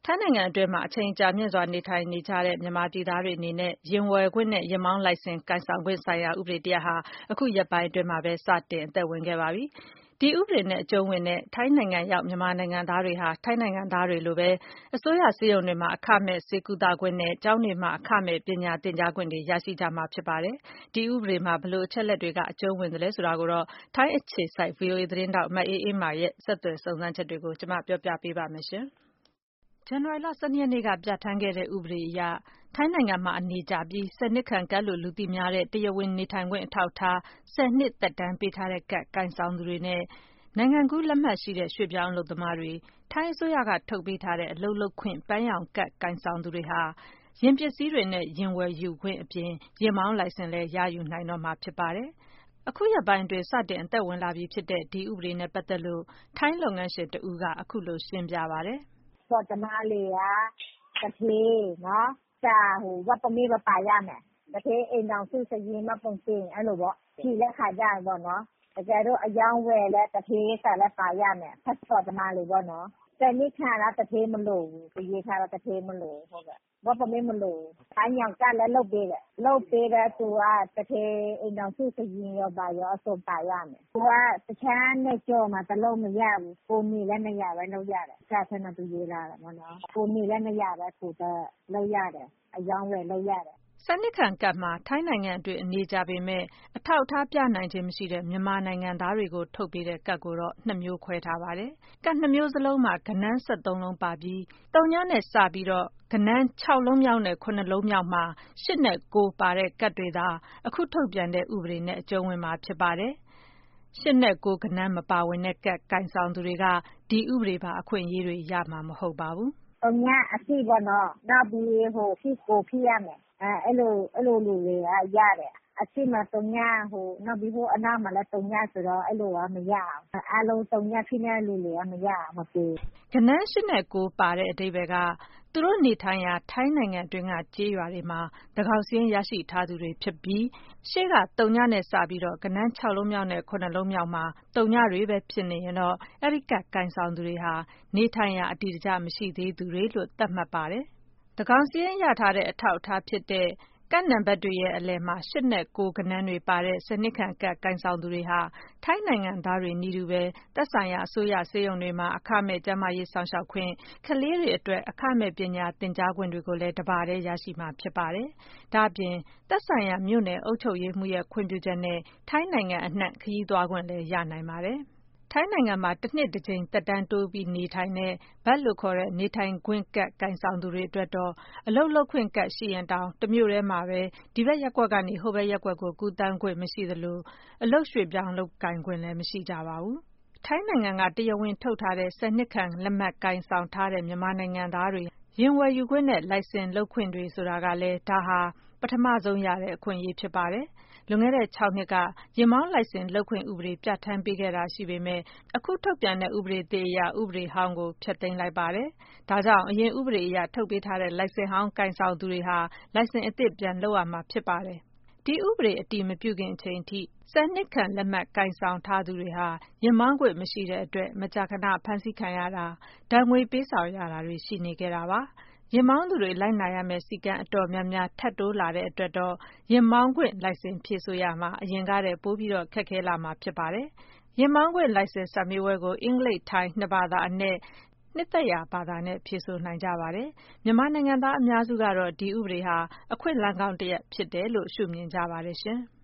ထိုင်းနိုင်ငံအတွင်းမှာအချိန်ကြာမြင့်စွာနေထိုင်နေကြတဲ့မြန်မာပြည်သားတွေအနေနဲ့ယာဉ်ဝယ်ခွင့်နဲ့ယာဉ်မောင်းလိုင်စင်ကိုင်ဆောင်ခွင့်ဆိုင်ရာဥပဒေတရပ်ဟာအခုရက်ပိုင်းအတွင်းမှာပဲစတင်အသက်ဝင်ခဲ့ပါပြီ။ဒီဥပဒေနဲ့အကျုံးဝင်တဲ့ထိုင်းနိုင်ငံရောက်မြန်မာနိုင်ငံသားတွေဟာထိုင်းနိုင်ငံသားတွေလိုပဲအစိုးရဆေးရုံတွေမှာအခမဲ့ဆေးကုသခွင့်နဲ့ကျောင်းတွေမှာအခမဲ့ပညာသင်ကြားခွင့်တွေရရှိကြမှာဖြစ်ပါတယ်။ဒီဥပဒေမှာဘယ်လိုအချက်လက်တွေကအကျုံးဝင်သလဲဆိုတာကိုတော့ထိုင်းအခြေစိုက် VOA သတင်းထောက်မအေးအေးမာရဲ့ဆက်သွယ်စုံစမ်းချက်တွေကိုကျွန်မပြောပြပေးပါမယ်။ ဇန်နဝါရီလ 12 ရက်နေ့ကပြဌာန်းခဲ့တဲ့ဥပဒေအရထိုင်းနိုင်ငံမှာအနေကြာပြီး10 နှစ်ခံကဒ်လို့လူသိများတဲ့တရားဝင်နေထိုင်ခွင့်အထောက်အထား10 နှစ်သက်တမ်းပေးထားတဲ့ကဒ်ကိုင်ဆောင်သူတွေနဲ့နိုင်ငံကူးလက်မှတ်ရှိတဲ့ရွှေ့ပြောင်းအလုပ်သမားတွေထိုင်းအစိုးရကထုတ်ပေးထားတဲ့အလုပ်လုပ်ခွင့်ပန်းရောင်ကဒ်ကိုင်ဆောင်သူတွေဟာယာဉ်ပစ္စည်းတွေနဲ့ယာဉ်ဝယ်ယူခွင့်အပြင်ယာဉ်မောင်းလိုင်စင်လည်းရယူနိုင်တော့မှာဖြစ်ပါတယ်။အခုရက်ပိုင်းအတွင်းစတင်အသက်ဝင်လာပြီဖြစ်တဲ့ဒီဥပဒေနဲ့ပတ်သက်လို့ထိုင်းလုပ်ငန်းရှင်တဦးကအခုလိုရှင်းပြပါတယ်။ဖော်တမလေးကတထေးနော်စာဝတ်ပမေးမပါရမယ်တထေးအိမ်တော်စုစရင်မပုံစင်အဲ့လိုပေါ့ဖြီးလက်ခါကြရပေါ့နော်တကယ်တော့အယောင်းဝယ်လဲတထေးစာလည်းပါရမယ်ဖတ်ဖော်တမလေးပေါ့နော်แต่นี่ค่ะแล้วတထေးမလို့ဒီရေးထားတော့တထေးမလို့ဟုတ်ကဲ့ဝတ်ပမေးမလို့တိုင်းရောင်ကလည်းလုပ်ပေးတယ်သူကတထေးအိမ်တော်စုစရင်ရောပါရောအစုံပါရမယ်သူကတခြားနဲ့ကြော်မှာတလုံးမရဘူးကိုမီလည်းမရပဲလုပ်ရတယ်စာထနာသူရေးလာတယ်နော်ကိုမီလည်းမရပဲကိုတလုပ်ရတယ်အယောင်းဝယ်လုပ်ရတယ် 10 နှစ်ခံကဒ်မှာထိုင်းနိုင်ငံအတွင်းအနေကြာပေမဲ့အထောက်အထားပြနိုင်ခြင်းမရှိတဲ့မြန်မာနိုင်ငံသားတွေကိုထုတ်ပေးတဲ့ကဒ်ကိုတော့2မျိုးခွဲထားပါတယ်။ကဒ်2မျိုးစလုံးမှာကဏန်း73လုံးပါပြီး3နဲ့စပြီးတော့ကဏန်း6လုံးမြောက်နဲ့9လုံးမြောက်မှာ8နဲ့9ပါတဲ့ကဒ်တွေသာအခုထုတ်ပြန်တဲ့ဥပဒေနဲ့အကျုံးဝင်မှာဖြစ်ပါတယ်။8နဲ့9ကဏန်းမပါဝင်တဲ့ကဒ်ကိုင်ဆောင်သူတွေကဒီဥပဒေပါအခွင့်အရေးတွေရမှာမဟုတ်ပါဘူး။3ညအစီပေါ့နော်နောက်ပြီးဖြစ်ကိုဖြစ်ရမယ်အဲ့လိုလူတွေကရတယ်အရှိမ3ညနောက်ပြီးအနောက်မှာလည်း3ညဆိုတော့အဲ့လိုကမရအောင်အားလုံး3ညဖြစ်တဲ့လူတွေကမရအောင်မပေးကဏန်း8နဲ့9ပါတဲ့အဓိပ္ပာယ်ကသူတို့နေထိုင်ရာထိုင်းနိုင်ငံအတွင်းကကြေးရွာတွေမှာသန်းခေါင်စာရင်းရရှိထားသူတွေဖြစ်ပြီးရှေ့က3ညနဲ့စပြီးတော့ကဏန်း6လုံးမြောက်နဲ့9လုံးမြောက်မှာ3ညတွေပဲဖြစ်နေရင်တော့အဲ့ဒီကကိုင်ဆောင်သူတွေဟာနေထိုင်ရာအတည်တကျမရှိသေးသူတွေလို့သတ်မှတ်ပါတယ်။သန်းခေါင်စာရင်းရထားတဲ့အထောက်အထားဖြစ်တဲ့ကဒ်နံပါတ်တွေရဲ့အလယ်မှာ8နဲ့9ကဏန်းတွေပါတဲ့10နှစ်ခံကဒ်ကိုင်ဆောင်သူတွေဟာထိုင်းနိုင်ငံသားတွေနည်းတူပဲသက်ဆိုင်ရာအစိုးရဆေးရုံတွေမှာအခမဲ့ကျန်းမာရေးဆောင်ရှောက်ခွင့်ကလေးတွေအတွက်အခမဲ့ပညာသင်ကြားခွင့်တွေကိုလည်းတပါတည်းရရှိမှာဖြစ်ပါတယ်။ဒါ့အပြင်သက်ဆိုင်ရာမြို့နယ်အုပ်ချုပ်ရေးမှူးရဲ့ခွင့်ပြုချက်နဲ့ထိုင်းနိုင်ငံအနှံ့ခရီးသွားခွင့်လည်းရနိုင်ပါတယ်။ထိုင်းနိုင်ငံမှာတစ်နှစ်တစ်ကြိမ်သက်တမ်းတိုးပြီးနေထိုင်တဲ့ဘတ်လို့ခေါ်တဲ့နေထိုင်ခွင့်ကဒ်ကိုင်ဆောင်သူတွေအတွက်တော့အလုပ်လုပ်ခွင့်ကဒ်ရှိရင်တောင်တစ်မြို့ထဲမှာပဲဒီဘက်ရပ်ကွက်ကနေဟိုဘက်ရပ်ကွက်ကိုကူးသန်းခွင့်မရှိသလိုအလုပ်ရွှေ့ပြောင်းလုပ်ကိုင်ခွင့်လည်းမရှိကြပါဘူး။ထိုင်းနိုင်ငံကတရားဝင်ထုတ်ထားတဲ့10 နှစ်ခံလက်မှတ်ကိုင်ဆောင်ထားတဲ့မြန်မာနိုင်ငံသားတွေယာဉ်ဝယ်ယူခွင့်နဲ့လိုင်စင်လုပ်ခွင့်တွေဆိုတာကလည်းဒါဟာပထမဆုံးရတဲ့အခွင့်အရေးဖြစ်ပါတယ်။လွန်ခဲ့တဲ့6နှစ်ကယာဉ်မောင်းလိုင်စင်လုပ်ခွင့်ဥပဒေပြဌာန်းပေးခဲ့တာရှိပေမဲ့အခုထုတ်ပြန်တဲ့ဥပဒေသစ်အရဥပဒေဟောင်းကိုဖျက်သိမ်းလိုက်ပါတယ်။ဒါကြောင့်အရင်ဥပဒေအရထုတ်ပေးထားတဲ့လိုင်စင်ဟောင်းကိုင်ဆောင်သူတွေဟာလိုင်စင်အသစ်ပြန်လုပ်ရမှာဖြစ်ပါတယ်။ဒီဥပဒေအတည်မပြုခင်အချိန်ထိ10 နှစ်ခံလက်မှတ်ကိုင်ဆောင်ထားသူတွေဟာယာဉ်မောင်းခွင့်မရှိတဲ့အတွက်မကြာခဏဖမ်းဆီးခံရတာဒဏ်ငွေပေးဆောင်ရတာတွေရှိနေခဲ့တာပါ။ယာဉ်မောင်းသူတွေလိုက်နာရမယ့်စည်းကမ်းအတော်များများထပ်တိုးလာတဲ့အတွက်တော့ယာဉ်မောင်းခွင့်လိုင်စင်ဖြည့်ဆို့ရမှာအရင်ကတည်းပိုပြီးတော့ခက်ခဲလာမှာဖြစ်ပါတယ်။ယာဉ်မောင်းခွင့်လိုင်စင်စာမေးပွဲကိုအင်္ဂလိပ်ထိုင်း2ဘာသာအနက်နှစ်သက်ရာဘာသာနဲ့ဖြေဆိုနိုင်ကြပါတယ်။မြန်မာနိုင်ငံသားအများစုကတော့ဒီဥပဒေဟာအခွင့်အလမ်းကောင်းတစ်ရပ်ဖြစ်တယ်လို့ရှုမြင်ကြပါတယ်ရှင်။